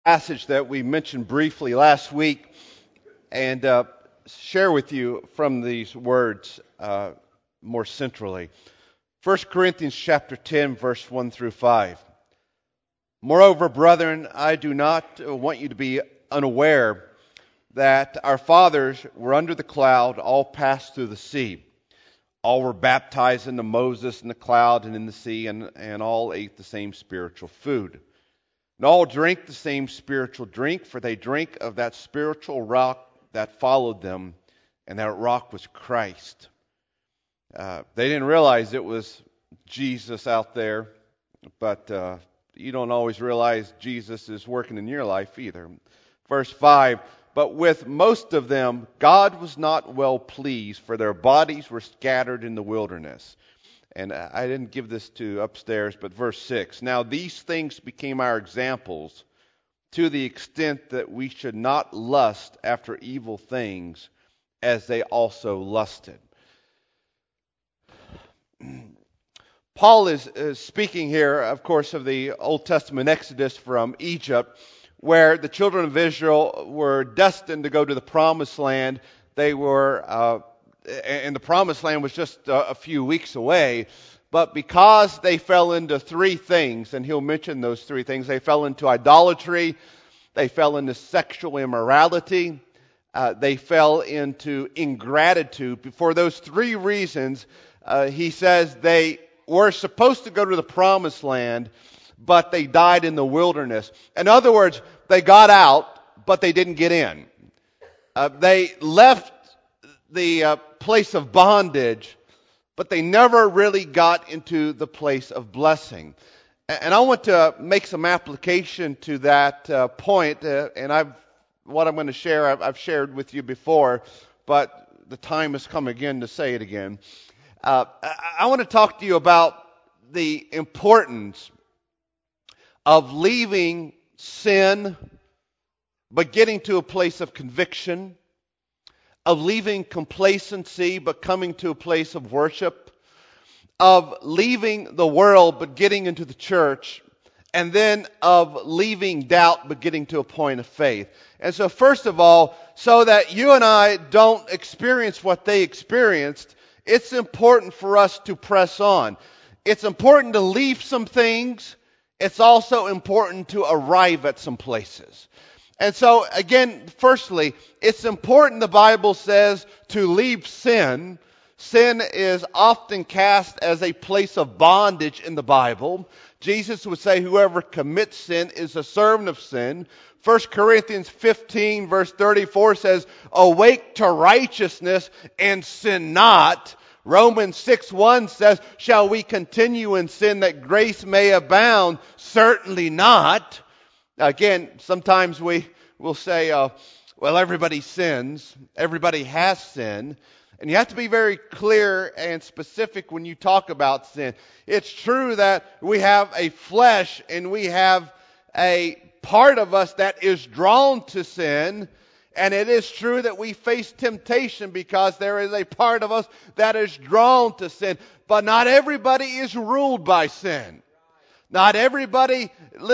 Passage that we mentioned briefly last week and share with you from these words more centrally. 1 Corinthians chapter 10, verse 1 through 5. Moreover, brethren, I do not want you to be unaware that our fathers were under the cloud, all passed through the sea. All were baptized into Moses in the cloud and in the sea, and all ate the same spiritual food. And all drank the same spiritual drink, for they drank of that spiritual rock that followed them, and that rock was Christ. They didn't realize it was Jesus out there, but you don't always realize Jesus is working in your life either. Verse 5, but with most of them God was not well pleased, for their bodies were scattered in the wilderness. And I didn't give this to upstairs, but verse 6. Now these things became our examples to the extent that we should not lust after evil things as they also lusted. Paul is speaking here, of course, of the Old Testament Exodus from Egypt, where the children of Israel were destined to go to the Promised Land. They were and the Promised Land was just a few weeks away. But because they fell into three things, and he'll mention those three things, they fell into idolatry, they fell into sexual immorality, they fell into ingratitude. For those three reasons, he says they were supposed to go to the Promised Land, but they died in the wilderness. In other words, they got out, but they didn't get in. They left the place of bondage, but they never really got into the place of blessing. And I want to make some application to that point, and what I'm going to share, I've shared with you before, but the time has come again to say it again. I want to talk to you about the importance of leaving sin, but getting to a place of conviction, of leaving complacency, but coming to a place of worship, of leaving the world, but getting into the church, and then of leaving doubt, but getting to a point of faith. And so first of all, so that you and I don't experience what they experienced, it's important for us to press on. It's important to leave some things. It's also important to arrive at some places. And so, again, firstly, it's important, the Bible says, to leave sin. Sin is often cast as a place of bondage in the Bible. Jesus would say whoever commits sin is a servant of sin. 1 Corinthians 15 verse 34 says, awake to righteousness and sin not. Romans 6:1 says, shall we continue in sin that grace may abound? Certainly not. Again, sometimes we will say, well, everybody sins. Everybody has sin. And you have to be very clear and specific when you talk about sin. It's true that we have a flesh and we have a part of us that is drawn to sin. And it is true that we face temptation because there is a part of us that is drawn to sin. But not everybody is ruled by sin. Not everybody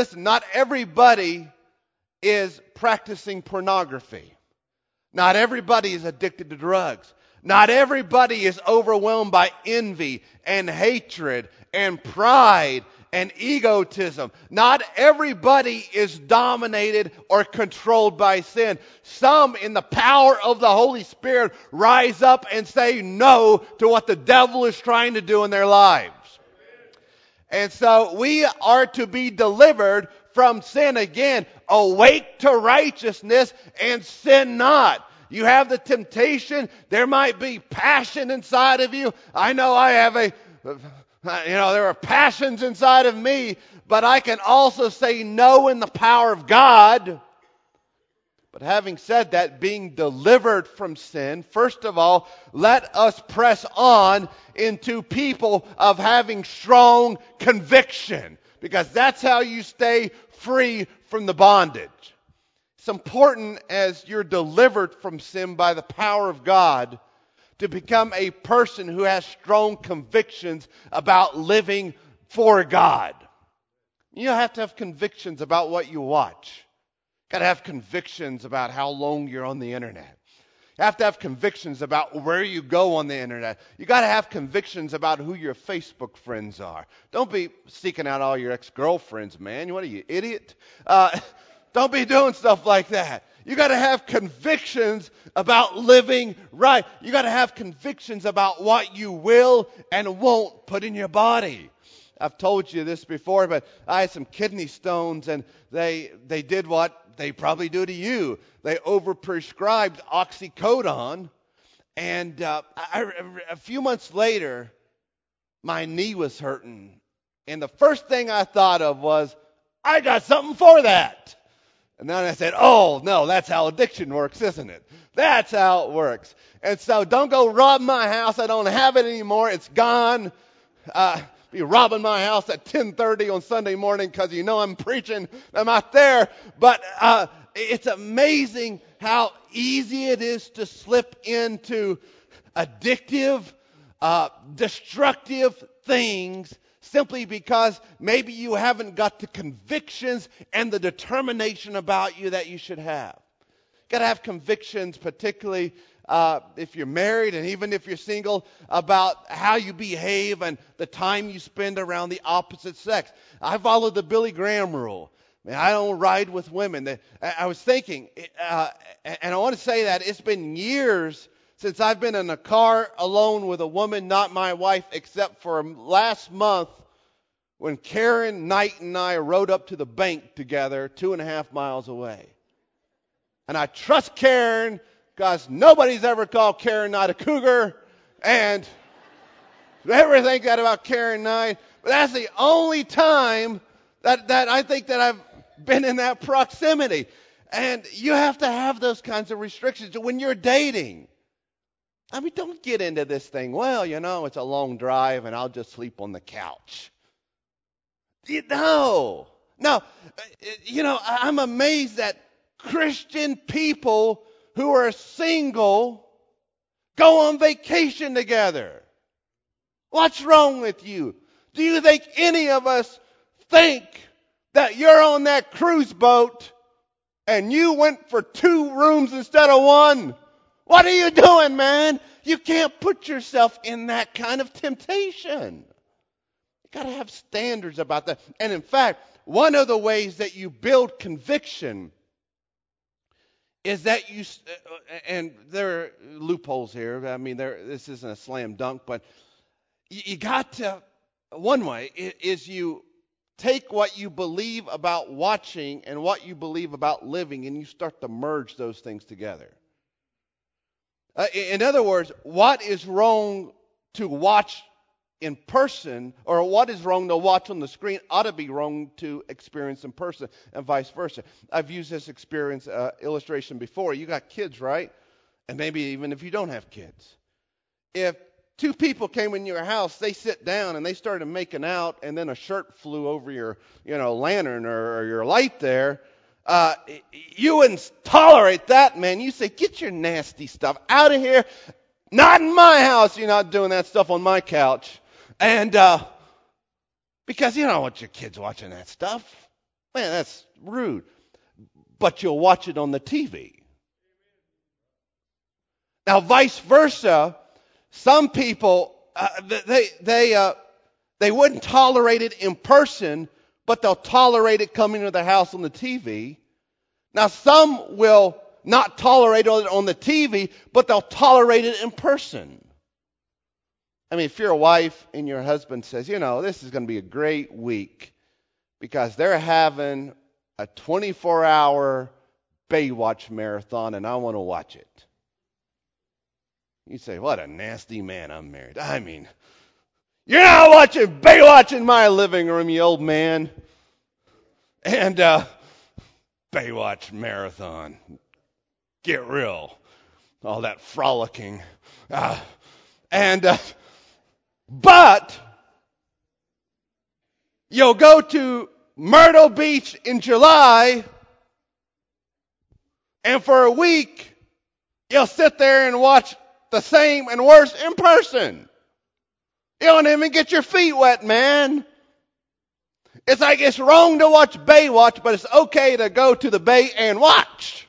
is practicing pornography. Not everybody is addicted to drugs. Not everybody is overwhelmed by envy and hatred and pride and egotism. Not everybody is dominated or controlled by sin. Some, in the power of the Holy Spirit, rise up and say no to what the devil is trying to do in their lives. And so we are to be delivered from sin again. Awake to righteousness and sin not. You have the temptation. There might be passion inside of you. I know I have there are passions inside of me, but I can also say no in the power of God. But having said that, being delivered from sin, first of all, let us press on into people of having strong conviction, because that's how you stay free from the bondage. It's important as you're delivered from sin by the power of God to become a person who has strong convictions about living for God. You have to have convictions about what you watch. Got to have convictions about how long you're on the internet. You have to have convictions about where you go on the internet. You got to have convictions about who your Facebook friends are. Don't be seeking out all your ex-girlfriends, man. What are you, idiot? Don't be doing stuff like that. You got to have convictions about living right. You got to have convictions about what you will and won't put in your body. I've told you this before, but I had some kidney stones, and they did what they probably do to you. They overprescribed oxycodone, and a few months later, my knee was hurting. And the first thing I thought of was, I got something for that. And then I said, oh, no, that's how addiction works, isn't it? That's how it works. And so don't go rob my house. I don't have it anymore. It's gone. Be robbing my house at 10:30 on Sunday morning because you know I'm preaching. I'm not there. But it's amazing how easy it is to slip into addictive, destructive things simply because maybe you haven't got the convictions and the determination about you that you should have. Got to have convictions, particularly if you're married and even if you're single, about how you behave and the time you spend around the opposite sex. I follow the Billy Graham rule. I don't ride with women. I was thinking, and I want to say that it's been years since I've been in a car alone with a woman, not my wife, except for last month when Karen Knight and I rode up to the bank together 2.5 miles away. And I trust Karen because nobody's ever called Karen Knight a cougar, and everything that about Karen Knight. But that's the only time that I think that I've been in that proximity. And you have to have those kinds of restrictions when you're dating. I mean, don't get into this thing. Well, you know, it's a long drive and I'll just sleep on the couch. No. You know, I'm amazed that Christian people who are single go on vacation together. What's wrong with you? Do you think any of us think that you're on that cruise boat and you went for 2 rooms instead of 1? What are you doing, man? You can't put yourself in that kind of temptation. You got to have standards about that. And in fact, one of the ways that you build conviction is that you, and there are loopholes here. I mean, this isn't a slam dunk, but you got to, one way is you take what you believe about watching and what you believe about living, and you start to merge those things together. In other words, what is wrong to watch in person, or what is wrong to watch on the screen ought to be wrong to experience in person, and vice versa. I've used this illustration before. You got kids, right? And maybe even if you don't have kids. If 2 people came in your house, they sit down and they started making out, and then a shirt flew over your, lantern or your light there. You wouldn't tolerate that, man. You say, get your nasty stuff out of here. Not in my house. You're not doing that stuff on my couch. And because you don't want your kids watching that stuff. Man, that's rude. But you'll watch it on the TV. Now, vice versa, some people, they wouldn't tolerate it in person, but they'll tolerate it coming to their house on the TV. Now, some will not tolerate it on the TV, but they'll tolerate it in person. I mean, if you're a wife and your husband says, this is going to be a great week because they're having a 24-hour Baywatch marathon and I want to watch it. You say, what a nasty man, I'm married. I mean, you're not watching Baywatch in my living room, you old man. And Baywatch marathon. Get real. All that frolicking. But you'll go to Myrtle Beach in July, and for a week, you'll sit there and watch the same and worse in person. You don't even get your feet wet, man. It's like it's wrong to watch Baywatch, but it's okay to go to the bay and watch.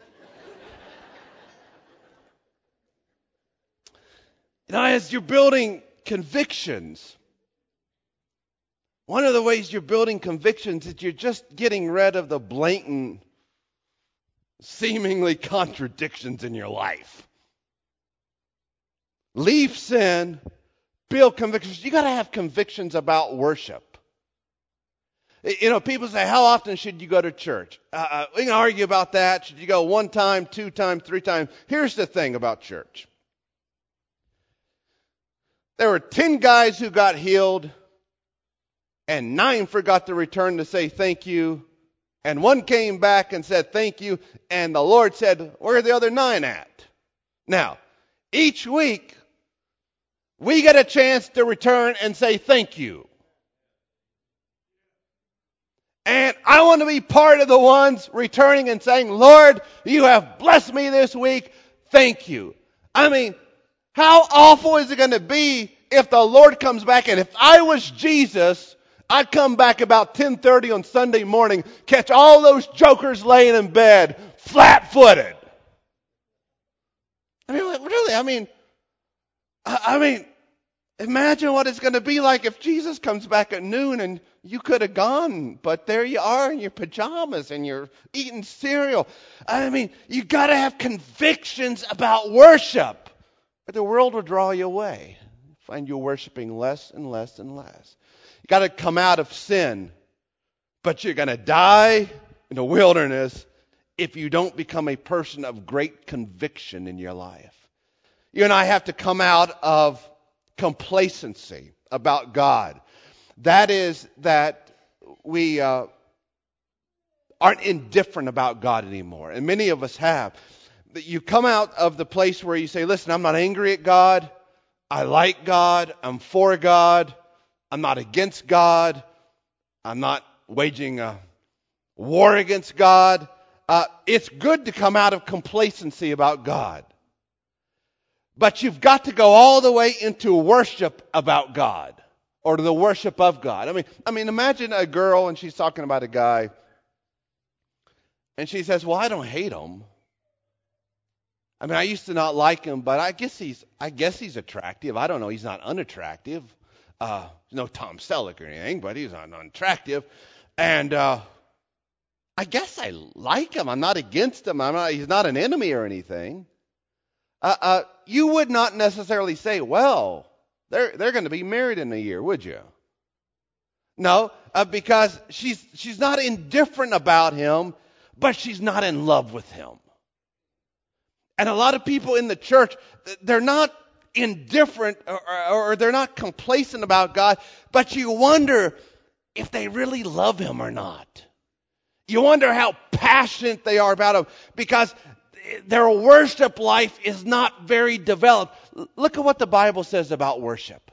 As you're building convictions, one of the ways you're building convictions is you're just getting rid of the blatant, seemingly contradictions in your life. Leave sin, build convictions. You got to have convictions about worship. People say, how often should you go to church? We can argue about that. Should you go 1 time, 2 times, 3 times? Here's the thing about church. There were 10 guys who got healed, and 9 forgot to return to say thank you, and 1 came back and said thank you, and the Lord said, where are the other 9 at? Now, each week, we get a chance to return and say thank you. And I want to be part of the ones returning and saying, Lord, you have blessed me this week. Thank you. I mean, how awful is it going to be if the Lord comes back? And if I was Jesus, I'd come back about 10:30 on Sunday morning, catch all those jokers laying in bed, flat-footed. I mean, really, I mean, imagine what it's going to be like if Jesus comes back at noon and you could have gone, but there you are in your pajamas and you're eating cereal. I mean, you got to have convictions about worship. But the world will draw you away. Find you worshiping less and less and less. You got to come out of sin. But you're going to die in the wilderness if you don't become a person of great conviction in your life. You and I have to come out of complacency about God. That is that we aren't indifferent about God anymore. And many of us have. You come out of the place where you say, listen, I'm not angry at God. I like God. I'm for God. I'm not against God. I'm not waging a war against God. It's good to come out of complacency about God. But you've got to go all the way into worship about God or to the worship of God. I mean, imagine a girl and she's talking about a guy and she says, well, I don't hate him. I mean, I used to not like him, but I guess he's attractive. I don't know. He's not unattractive. No Tom Selleck or anything, but he's not unattractive. And I guess I like him. I'm not against him. He's not an enemy or anything. You would not necessarily say, well, they're going to be married in a year, would you? No, because she's not indifferent about him, but she's not in love with him. And a lot of people in the church, they're not indifferent or they're not complacent about God, but you wonder if they really love him or not. You wonder how passionate they are about him because their worship life is not very developed. Look at what the Bible says about worship.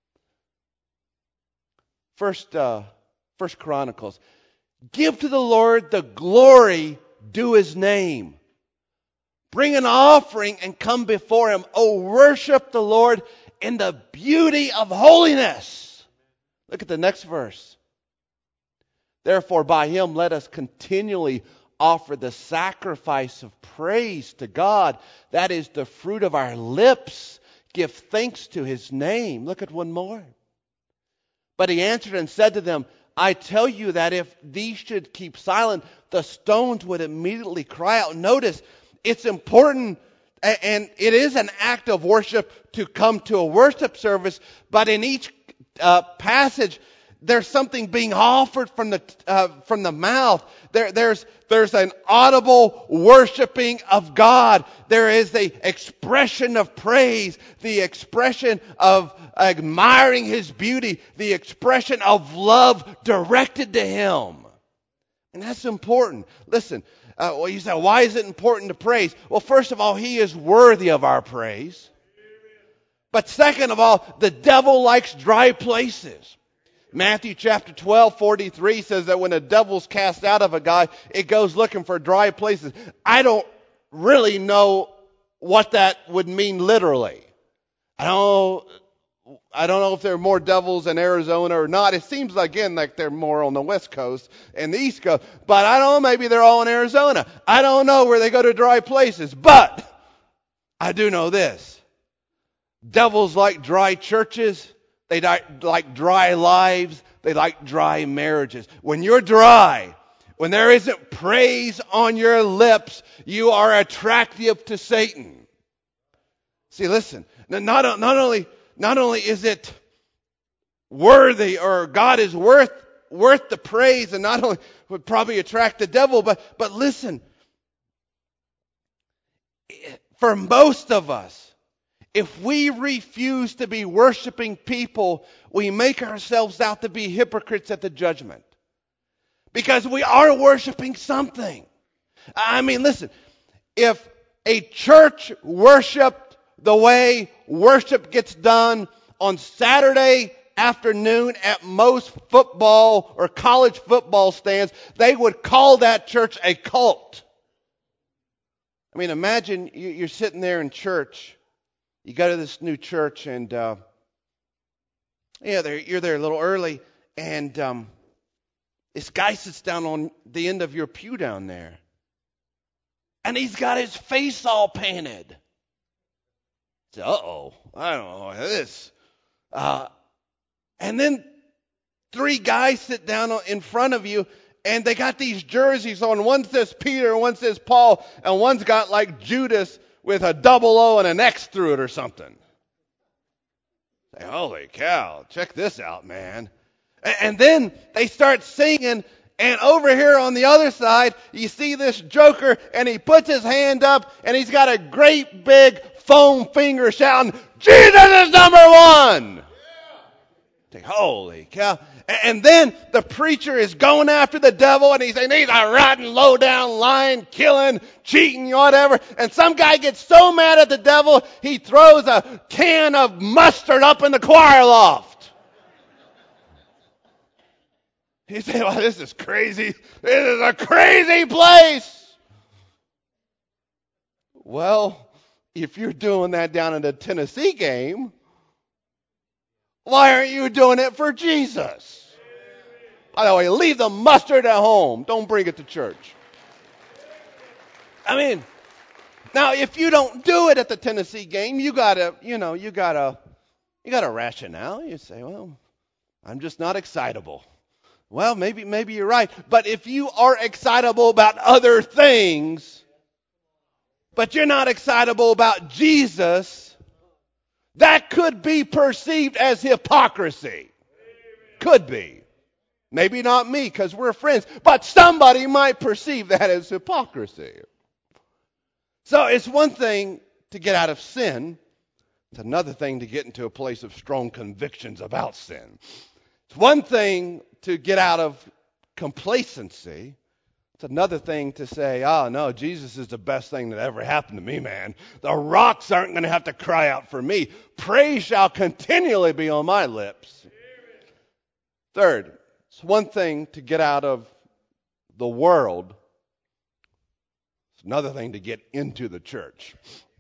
First Chronicles. Give to the Lord the glory due his name. Bring an offering and come before him. Oh, worship the Lord in the beauty of holiness. Look at the next verse. Therefore, by him let us continually offer the sacrifice of praise to God. That is the fruit of our lips. Give thanks to his name. Look at one more. But he answered and said to them, I tell you that if these should keep silent, the stones would immediately cry out. Notice, it's important and it is an act of worship to come to a worship service, but in each passage, there's something being offered from the mouth. There's an audible worshiping of God. There is the expression of praise, the expression of admiring his beauty, the expression of love directed to him. And that's important. Listen, well, you say, why is it important to praise? Well, first of all, he is worthy of our praise. But second of all, the devil likes dry places. Matthew chapter 12:43 says that when a devil's cast out of a guy, it goes looking for dry places. I don't really know what that would mean literally. I don't know I don't know if there are more devils in Arizona or not. It seems again like they're more on the West Coast and the East Coast. But I don't know, maybe they're all in Arizona. I don't know where they go to dry places. But I do know this. Devils like dry churches. They like dry lives. They like dry marriages. When you're dry, when there isn't praise on your lips, you are attractive to Satan. See, listen. Not only is it worthy, or God is worth the praise, and not only would probably attract the devil, but listen. For most of us, if we refuse to be worshiping people, we make ourselves out to be hypocrites at the judgment. Because we are worshiping something. I mean, listen, if a church worshiped the way worship gets done on Saturday afternoon at most football or college football stands, they would call that church a cult. I mean, imagine you're sitting there in church. You go to this new church, and you're there a little early, and this guy sits down on the end of your pew down there, and he's got his face all painted. Uh-oh, I don't know this. And then 3 guys sit down in front of you, and they got these jerseys on. One says Peter, one says Paul, and one's got like Judas with a double O and an X through it or something. Say, holy cow, check this out, man. And then they start singing, and over here on the other side, you see this joker, and he puts his hand up, and he's got a great big foam finger shouting, Jesus is number 1! Think, holy cow. And then the preacher is going after the devil, and he's saying he's a rotten, low-down, lying, killing, cheating, whatever. And some guy gets so mad at the devil, he throws a can of mustard up in the choir loft. You say, well, this is crazy. This is a crazy place. Well, if you're doing that down in the Tennessee game, why aren't you doing it for Jesus? By the way, leave the mustard at home. Don't bring it to church. I mean, now if you don't do it at the Tennessee game, you got a rationale. You say, well, I'm just not excitable. Well, maybe you're right. But if you are excitable about other things, but you're not excitable about Jesus, that could be perceived as hypocrisy. Could be. Maybe not me, because we're friends, but somebody might perceive that as hypocrisy. So it's one thing to get out of sin. It's another thing to get into a place of strong convictions about sin. It's one thing to get out of complacency. It's another thing to say, oh, no, Jesus is the best thing that ever happened to me, man. The rocks aren't going to have to cry out for me. Praise shall continually be on my lips. Third, it's one thing to get out of the world. It's another thing to get into the church.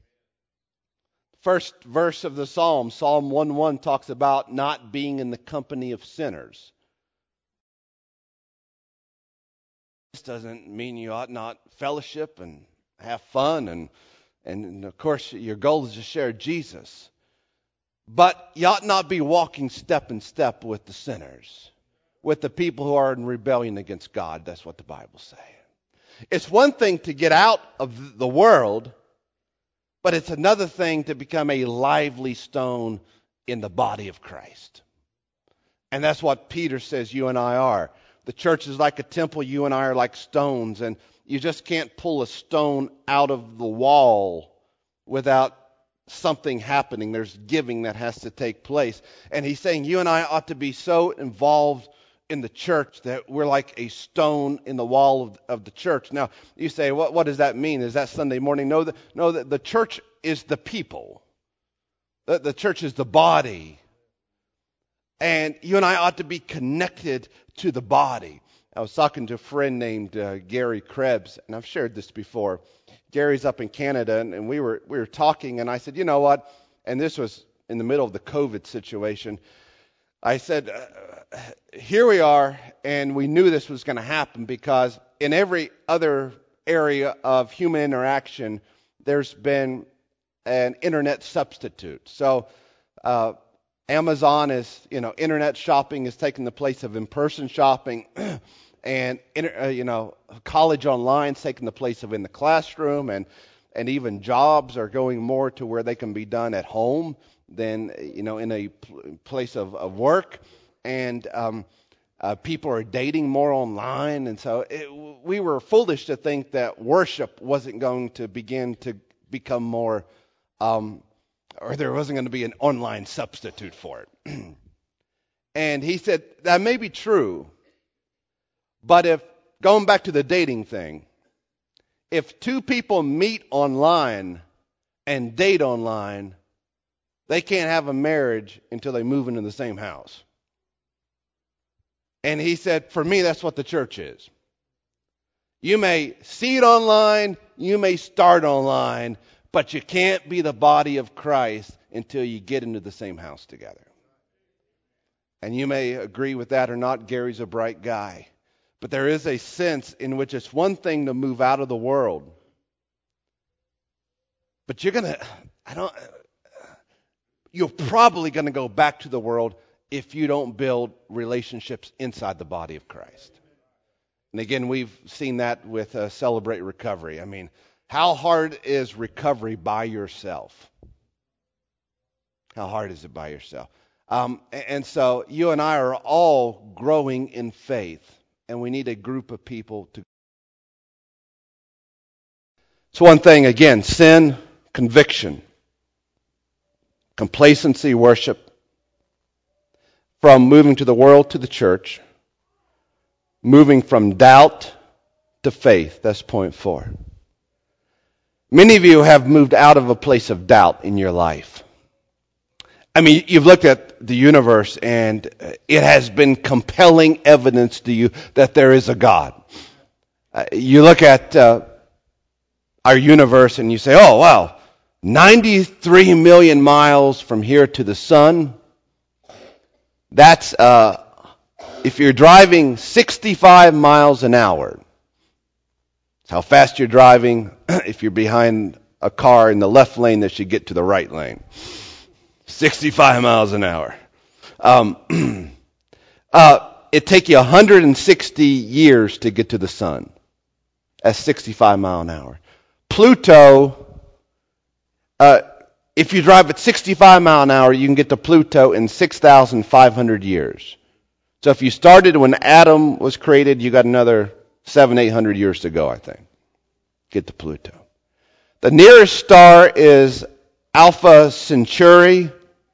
First verse of the Psalm, Psalm 1:1, talks about not being in the company of sinners. This doesn't mean you ought not fellowship and have fun, and of course your goal is to share Jesus. But you ought not be walking step in step with the sinners, with the people who are in rebellion against God. That's what the Bible's saying. It's one thing to get out of the world, but it's another thing to become a lively stone in the body of Christ. And that's what Peter says you and I are. The church is like a temple. You and I are like stones. And you just can't pull a stone out of the wall without something happening. There's giving that has to take place. And he's saying you and I ought to be so involved in the church that we're like a stone in the wall of the church. Now, you say, what does that mean? Is that Sunday morning? No, the church is the people. The church is the body. And you and I ought to be connected to the body. I was talking to a friend named Gary Krebs, and I've shared this before. Gary's up in Canada, and we were talking, and I said, you know what? And this was in the middle of the COVID situation, I said, here we are, and we knew this was going to happen because in every other area of human interaction, there's been an internet substitute. So Amazon is, internet shopping is taking the place of in-person shopping, and college online is taking the place of in the classroom, and even jobs are going more to where they can be done at home than in a place of work, and people are dating more online, and so we were foolish to think that worship wasn't going to begin to become more, or there wasn't going to be an online substitute for it. And he said that may be true, but if going back to the dating thing, if two people meet online and date online, they can't have a marriage until they move into the same house. And he said, for me, that's what the church is. You may see it online, you may start online, but you can't be the body of Christ until you get into the same house together. And you may agree with that or not. Gary's a bright guy. But there is a sense in which it's one thing to move out of the world. But you're probably going to go back to the world if you don't build relationships inside the body of Christ. And again, we've seen that with Celebrate Recovery. I mean, how hard is recovery by yourself? How hard is it by yourself? And so you and I are all growing in faith, and we need a group of people to. It's one thing, again, sin, conviction, complacency, worship, from moving to the world to the church, moving from doubt to faith. That's point 4. Many of you have moved out of a place of doubt in your life. I mean, you've looked at the universe and it has been compelling evidence to you that there is a God. You look at our universe and you say, oh, wow, 93 million miles from here to the sun. That's, if you're driving 65 miles an hour, that's how fast you're driving if you're behind a car in the left lane that should get to the right lane. 65 miles an hour. It take you 160 years to get to the sun at 65 mile an hour. Pluto, if you drive at 65 mile an hour, you can get to Pluto in 6,500 years. So if you started when Adam was created, you got another 700-800 years to go, I think. Get to Pluto. The nearest star is Alpha Centauri,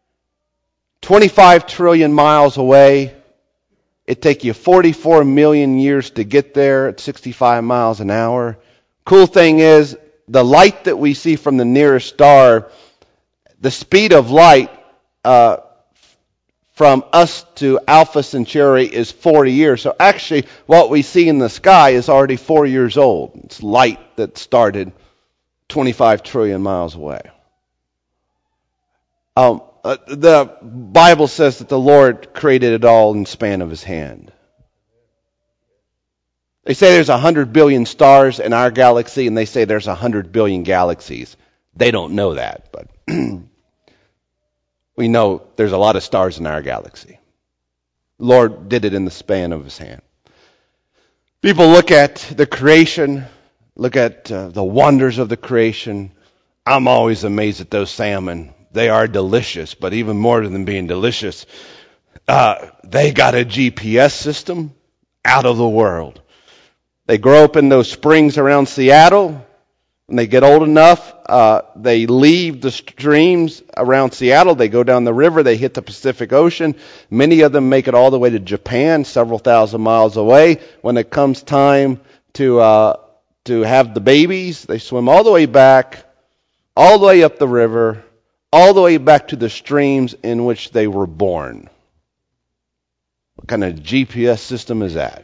25 trillion miles away. It'd take you 44 million years to get there at 65 miles an hour. Cool thing is, the light that we see from the nearest star, the speed of light from us to Alpha Centauri is 40 years. So actually, what we see in the sky is already 4 years old. It's light that started 25 trillion miles away. The Bible says that the Lord created it all in the span of His hand. They say there's 100 billion stars in our galaxy, and they say there's 100 billion galaxies. They don't know that, but we know there's a lot of stars in our galaxy. The Lord did it in the span of His hand. People look at the creation, look at the wonders of the creation. I'm always amazed at those salmon. They are delicious, but even more than being delicious, they got a GPS system out of the world. They grow up in those springs around Seattle. When they get old enough, they leave the streams around Seattle. They go down the river. They hit the Pacific Ocean. Many of them make it all the way to Japan, several thousand miles away. When it comes time to have the babies, they swim all the way back, all the way up the river, all the way back to the streams in which they were born. What kind of GPS system is that?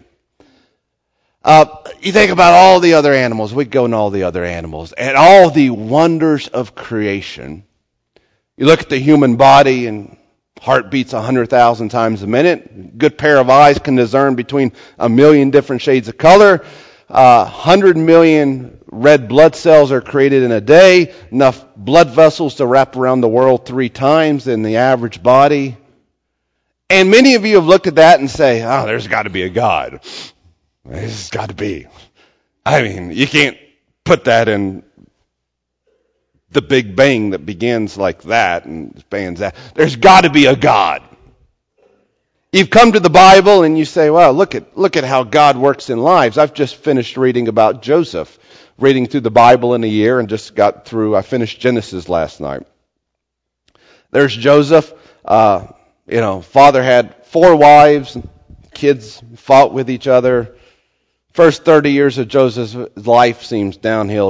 You think about all the other animals. We go into all the other animals and all the wonders of creation. You look at the human body and heart beats 100,000 times a minute. A good pair of eyes can discern between 1,000,000 different shades of color. 100 million red blood cells are created in a day. Enough blood vessels to wrap around the world 3 times in the average body. And many of you have looked at that and say, oh, there's got to be a God. There's got to be. I mean, you can't put that in the Big Bang that begins like that and spans that. There's got to be a God. You've come to the Bible and you say, well, look at how God works in lives. I've just finished reading about Joseph, reading through the Bible in a year, and I finished Genesis last night. There's Joseph. Father had 4 wives, kids fought with each other. First 30 years of Joseph's life seems downhill.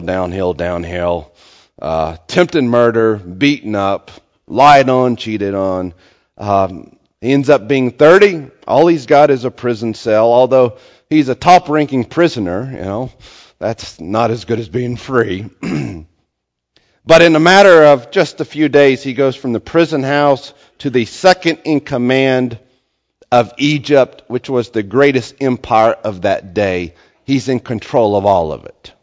Tempted murder, beaten up, lied on, cheated on. He ends up being 30. All he's got is a prison cell, although he's a top-ranking prisoner, that's not as good as being free. But in a matter of just a few days, he goes from the prison house to the second in command of Egypt, which was the greatest empire of that day. He's in control of all of it.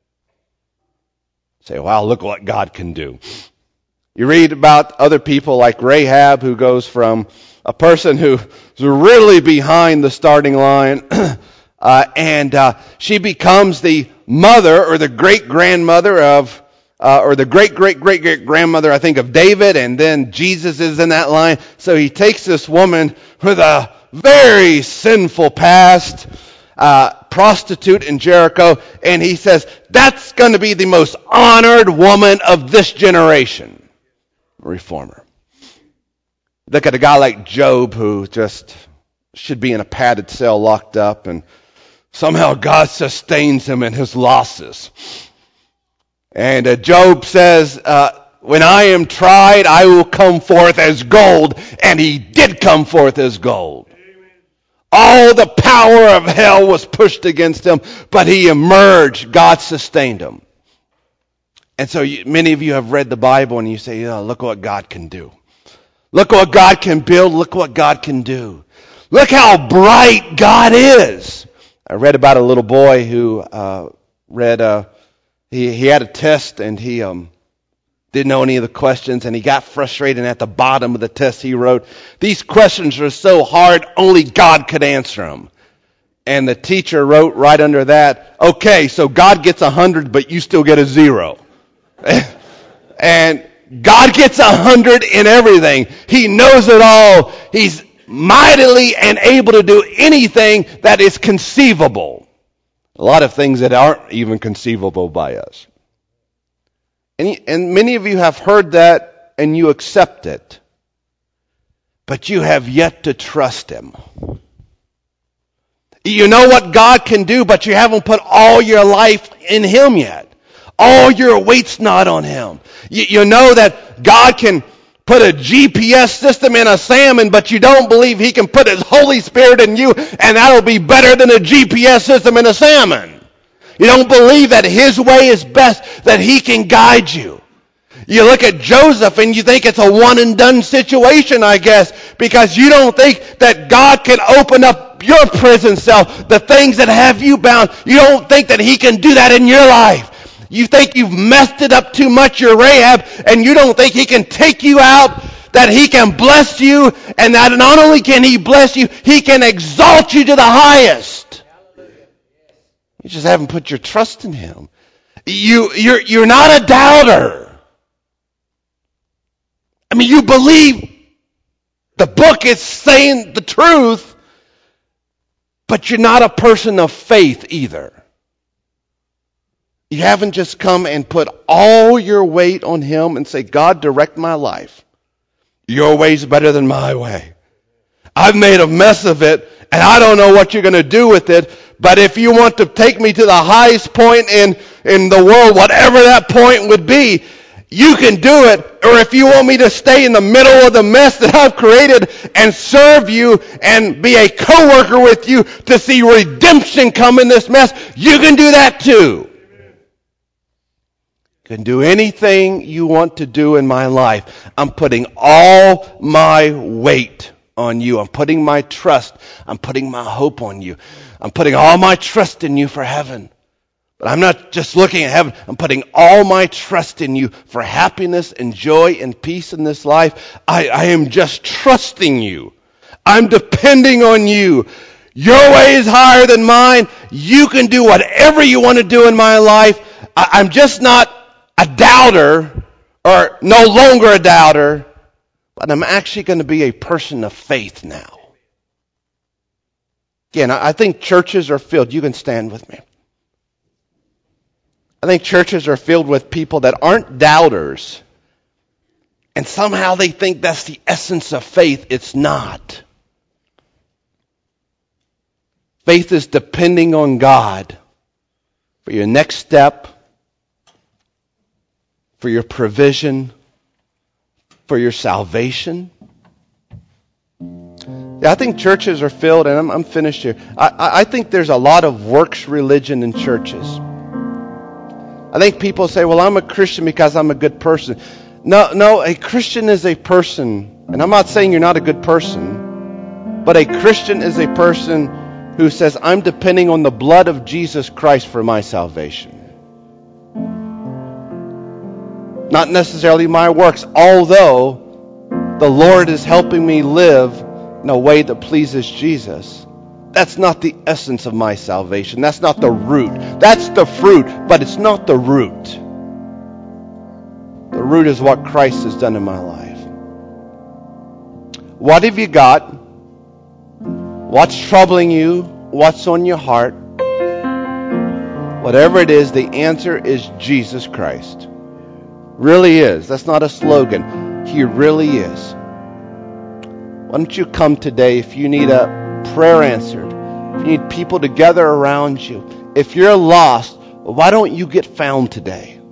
Say, wow, look what God can do. You read about other people like Rahab, who goes from a person who's really behind the starting line, and she becomes the mother or the great-grandmother of, or the great-great-great-great-grandmother, I think, of David, and then Jesus is in that line. So he takes this woman with a very sinful past, prostitute in Jericho, and he says, that's going to be the most honored woman of this generation. Reformer. Look at a guy like Job, who just should be in a padded cell locked up, and somehow God sustains him in his losses. And Job says, when I am tried, I will come forth as gold. And he did come forth as gold. All the power of hell was pushed against him, but he emerged. God sustained him. And so many of you have read the Bible and you say, oh, look what God can do. Look what God can build. Look what God can do. Look how bright God is. I read about a little boy who he had a test and he didn't know any of the questions, and he got frustrated, and at the bottom of the test he wrote, these questions are so hard, only God could answer them. And the teacher wrote right under that, okay, so God gets 100, but you still get a 0. And God gets 100 in everything. He knows it all. He's mightily and able to do anything that is conceivable. A lot of things that aren't even conceivable by us. And many of you have heard that and you accept it. But you have yet to trust Him. You know what God can do, but you haven't put all your life in Him yet. All your weight's not on Him. You know that God can put a GPS system in a salmon, but you don't believe He can put His Holy Spirit in you, and that'll be better than a GPS system in a salmon. You don't believe that His way is best, that He can guide you. You look at Joseph and you think it's a one and done situation, I guess, because you don't think that God can open up your prison cell, the things that have you bound. You don't think that He can do that in your life. You think you've messed it up too much, you're Rahab, and you don't think He can take you out, that He can bless you, and that not only can He bless you, He can exalt you to the highest. You just haven't put your trust in Him. You're not a doubter. I mean, you believe the book is saying the truth, but you're not a person of faith either. You haven't just come and put all your weight on Him and say, God, direct my life. Your way's better than my way. I've made a mess of it, and I don't know what you're going to do with it, but if you want to take me to the highest point in the world, whatever that point would be, you can do it. Or if you want me to stay in the middle of the mess that I've created and serve you and be a co-worker with you to see redemption come in this mess, you can do that too. You can do anything you want to do in my life. I'm putting all my weight on you. I'm putting my trust. I'm putting my hope on you. I'm putting all my trust in you for heaven. But I'm not just looking at heaven. I'm putting all my trust in you for happiness and joy and peace in this life. I am just trusting you. I'm depending on you. Your way is higher than mine. You can do whatever you want to do in my life. I'm just not a doubter, or no longer a doubter, but I'm actually going to be a person of faith now. Again, I think churches are filled. You can stand with me. I think churches are filled with people that aren't doubters, and somehow they think that's the essence of faith. It's not. Faith is depending on God for your next step, for your provision, for your salvation. Yeah, I think churches are filled, and I'm finished here. I think there's a lot of works religion in churches. I think people say, well, I'm a Christian because I'm a good person. No, a Christian is a person. And I'm not saying you're not a good person, but a Christian is a person who says, I'm depending on the blood of Jesus Christ for my salvation. Not necessarily my works, although the Lord is helping me live in a way that pleases Jesus. That's not the essence of my salvation. That's not the root. That's the fruit, but it's not the root. The root is what Christ has done in my life. What have you got? What's troubling you? What's on your heart? Whatever it is, the answer is Jesus Christ. Really is. That's not a slogan. He really is. Why don't you come today if you need a prayer answered? If you need people to gather around you. If you're lost, why don't you get found today?